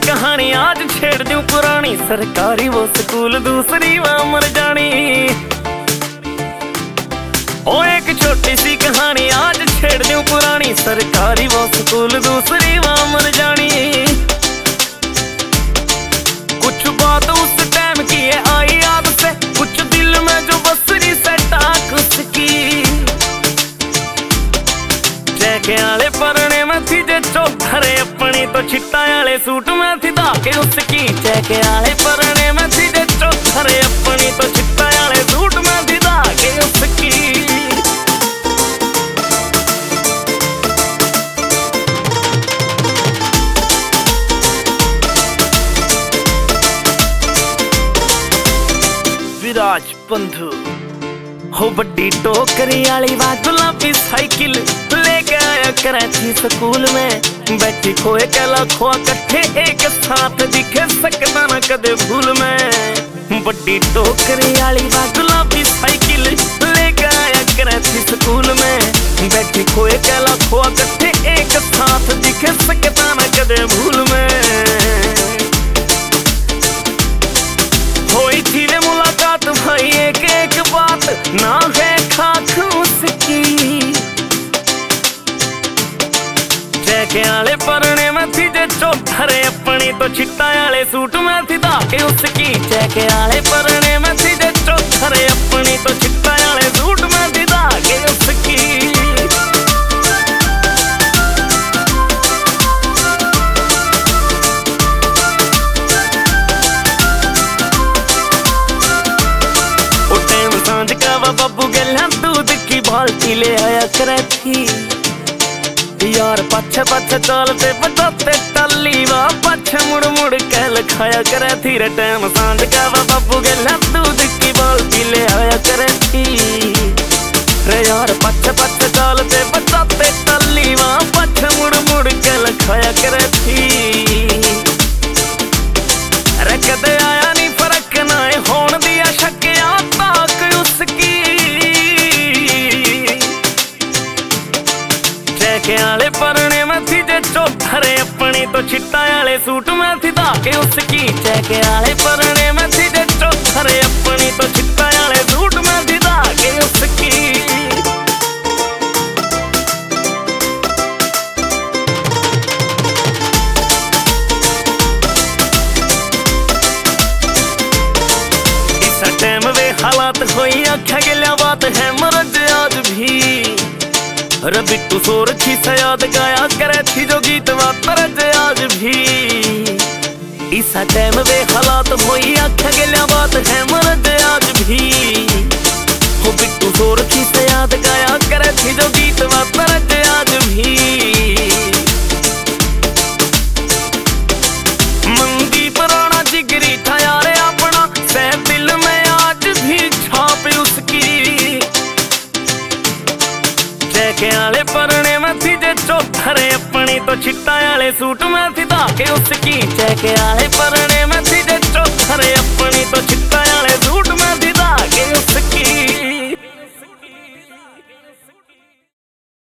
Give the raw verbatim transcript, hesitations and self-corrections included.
कहानी आज छेड़ दूं पुरानी, सरकारी वो स्कूल दूसरी वहां मर जानी। ओ एक छोटी सी कहानी आज छेड़ दूं पुरानी, सरकारी वो स्कूल दूसरी वहां मर जानी। कुछ बात उस टाइम की है आई याद से, कुछ दिल में जो बसरी से टाक उसकी। चैके आले परने में थी जे चौधरे अपनी, तो छिट्टा आले सूट में थी धाके उसकी। चैके आले परने में थी जे चौधरे अपनी, तो छिट्टा आले सूट में थी धाके उसकी। विराज बंधु हो बड्डी टोकरी आली वा गुलाबी साइकिल लेके आया कराची स्कूल में। बैठी खोए कला खोआ कट्ठे एक साथ दिखे सकता न कदे भूल में। बड्डी टोकरी आली वा गुलाबी साइकिल लेके आया कराची स्कूल में। बैठी खोए कला खोआ कट्ठे एक साथ दिखे सकता न कदे भूल में। होई थी वे मुलाकात भाई एक एक बात ना है खाक उसकी। चैके आले परने में थी जे चौधरे अपनी, तो छिट्टा आले सूट में थी धाके उसकी। चैके आले परने में थी जे चौधरे अपनी, तो छिट्टा आले सूट में थी धाके उसकी। सांझ का वा बाबू गल्ला दूध की बाल्टी ले आया करे थी। यार पछ पछ चलते बजाते टल्ली वा पछ मुड़ मुड़ के लखाया करे थी रे टाइम। सांझ का वा बाबू गल्ला दूध की बाल्टी ले आया करे थी रे। यार पछ पछ चलते बजाते टल्ली वा पछ मुड़ मुड़ के लखाया करे थी। रे कदे आया नहीं फर्क ना होन दिया शक्या ताक उसकी। चैके आले परने में थी जे चौधरे अपनी, तो छिट्टा आले सूट में थी धाके उसकी। चैके आले परने में थी जे चौधरे अपनी, तो छिट्टा आले सूट में थी धाके उसकी। टाइम वे हालात होई आख्या गया बात है मरज आज भी। रे बिट्टू सोरखी से याद गाया करे थी जो गीत वा तरज आज भी। इसा टाइम वे हालात होई आख्या गया बात है मरज आज भी। हो बिट्टू सोरखी से याद गाया करे थी जो गीत वा तरज आज भी। मनदीप राणा जिगरी था यार अपना से दिल में आज भी छाप उसकी। चैके आले परने में थी जे चौधरे अपनी, तो छिट्टा आले सूट में थी धाके उसकी। चैके आले परने में थी जे चौधरे अपनी, तो छिट्टा आले सूट में थी धाके उसकी।